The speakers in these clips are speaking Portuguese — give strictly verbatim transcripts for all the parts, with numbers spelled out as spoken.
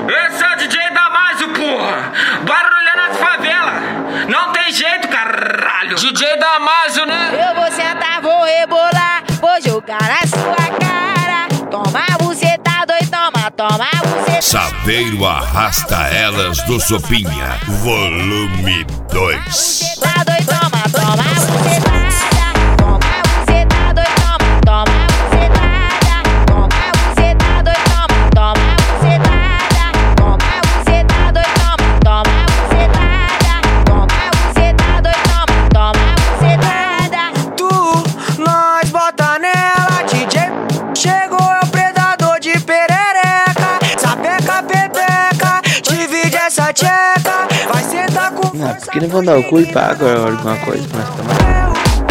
Esse é o D J Damásio, porra! Barulho nas favelas! Não tem jeito, caralho! D J Damásio, né? Eu vou sentar, vou rebolar, vou jogar na sua cara. Toma, você tá doido, toma, toma, você. Saveiro arrasta elas do Sopinha, volume dois. Você tá doido, toma, toma, você tá. Vai sentar com força. Ah, porque não vão dar o cu e paga alguma coisa pra nós tomar.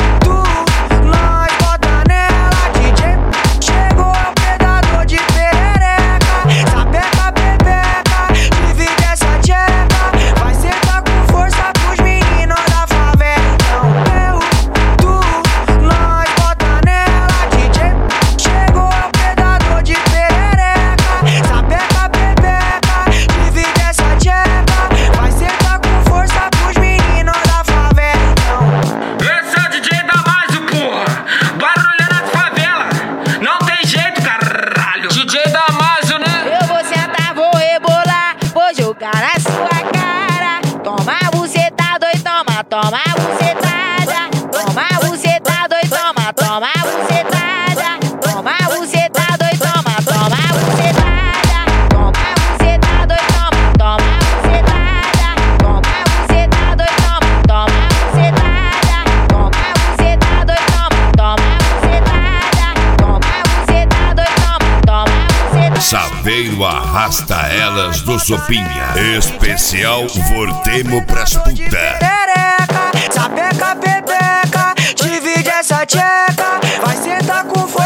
Na sua cara, toma, você tá doido, toma, toma, você tá. Toma, você tá doido, toma, toma, você tá. Toma, você tá doido, toma, toma, você tá. Toma, você tá doido, toma, toma, você tá. Toma, você tá doido, toma, toma, você tá. Toma, você tá doido, toma, toma, você tá. Toma, você tá doido, toma, toma, você tá. Saveiro arrasta elas do Sopinha. Especial Vortemo pras puta. Sapeca, pepeca, divide essa tcheca. Vai sentar com